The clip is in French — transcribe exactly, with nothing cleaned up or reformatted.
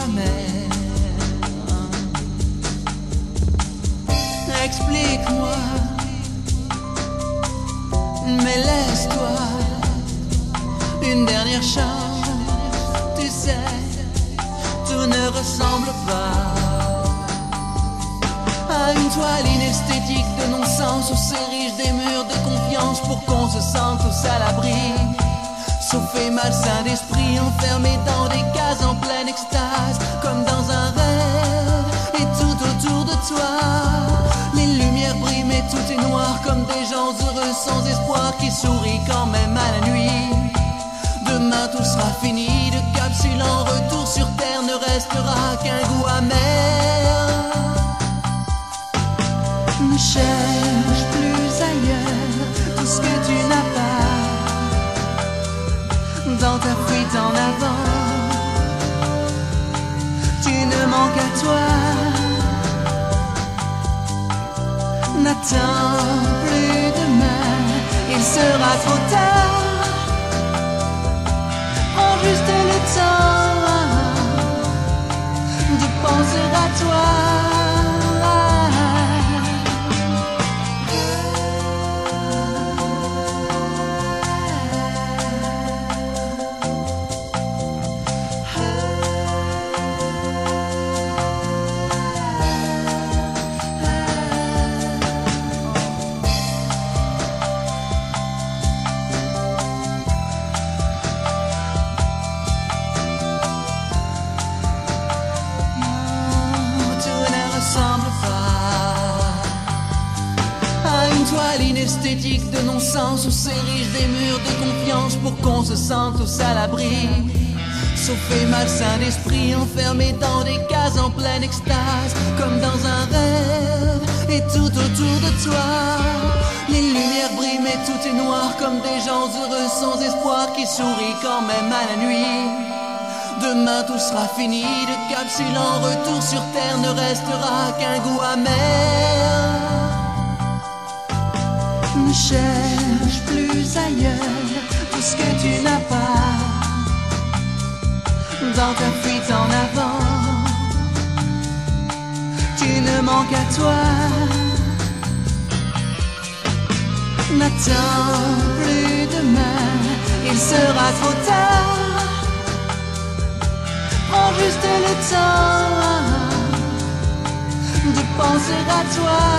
amer. Explique-moi, mais laisse-toi une dernière chance. Tu sais, tout ne ressemble pas à une toile inesthétique de non-sens où s'érigent des murs de confiance pour qu'on se sente tous à l'abri. Sauf et malsain d'esprit, enfermé dans des cases en pleine extase, comme dans un rêve, et tout autour de toi les lumières brillent mais tout est noir, comme des gens heureux sans espoir qui sourient quand même à la nuit. Demain tout sera fini, de capsule en retour sur terre ne restera qu'un goût amer. Ne cherche plus ailleurs tout ce que tu n'as pas dans ta fuite en avant. Tu ne manques à toi. N'attends plus demain, il sera trop tard. Prends juste le temps de penser à toi. Inesthétique de non-sens où s'érigent des murs de confiance pour qu'on se sente tous à l'abri. Sauf et malsain d'esprit, enfermé dans des cases en pleine extase, comme dans un rêve, et tout autour de toi les lumières brillent mais tout est noir, comme des gens heureux sans espoir qui sourient quand même à la nuit. Demain tout sera fini, de capsule en retour sur terre ne restera qu'un goût amer. Ne cherche plus ailleurs tout ce que tu n'as pas dans ta fuite en avant. Tu ne manques à toi. N'attends plus demain, il sera trop tard. Prends juste le temps de penser à toi.